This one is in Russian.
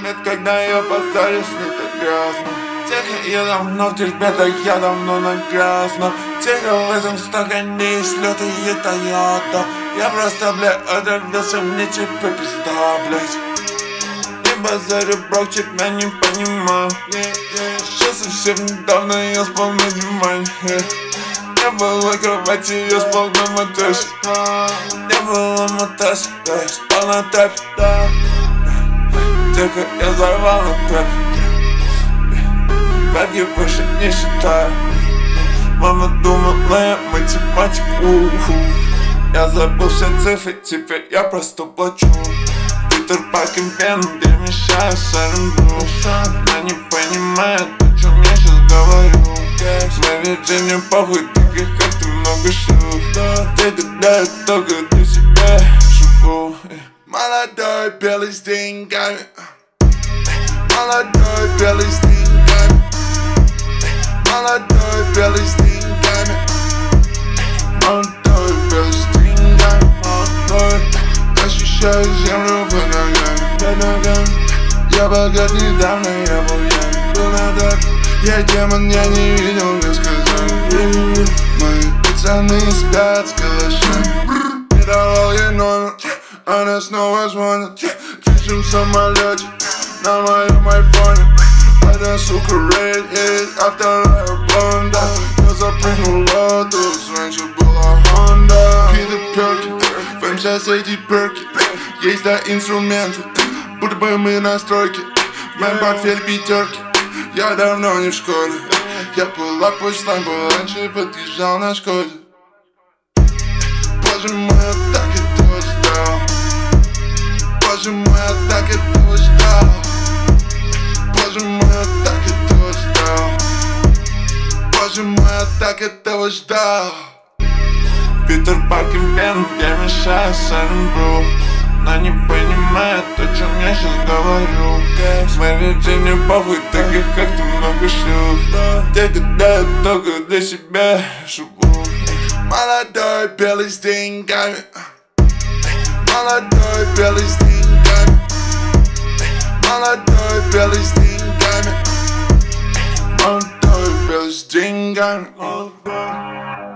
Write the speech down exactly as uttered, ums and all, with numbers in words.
момент, когда я позорюсь, не так грязно. Тихо, я давно в тебе, да я давно на грязном. Тихо, в этом стакане слёт и это яда. Я просто, бля, отравился, мне типа пизда, блядь. Не базарю, брат, тебя не понимаю. Сейчас совсем недавно я спал на диване. Не было кровати, я спал на матрасе. Не было матраса, да, я спал на трапе, да. Тихо, я взорвал на трапе. Бабки больше не считаю. Мама думала, я математик, уху. Я забыл все цифры, теперь я просто плачу. Питер Паркер Пен, перемещаю с РНБ. Она не понимает, о чем я сейчас говорю. Моей Virginia похуй, таких как ты много шлюх. Ты гадаешь только для себя шубу. Молодой белый с деньгами. Молодой белый с деньгами. Молодой белый с деньгами. Молодой белый с деньгами. Молодой. Ощущаю землю под ногами, под ногами. Я богат недавно, я был я был надо. Я демон, я не видел, мне сказали. Мои пацаны спят с калашами. Не давал ей номер, она снова звонит. Кричим в самолете на моем айфоне. Одна сука рейд, а вторая блонда. Я запрыгнул в лотос, раньше была Honda. Питер Перки, в эм шесть эти перки. Есть да инструменты, будто бы мы на стройке. В моем портфеле пятерки, я давно не в школе. Я была почтом, был раньше подъезжал на Шкоде. Боже мой, я так этого ждал. Боже мой, я так этого ждал. Боже мой, я так этого ждал. Боже мой, я так этого ждал. Питер Паркер Пен, перемешаю с РНБ. Она не понимает, о чем я сейчас говорю. Моей Virginia похуй, таких как ты много шлюх. Те гадают только для себя шубу. Молодой белый с деньгами. Молодой белый с деньгами. Молодой белый с деньгами. Молодой белый с деньгами.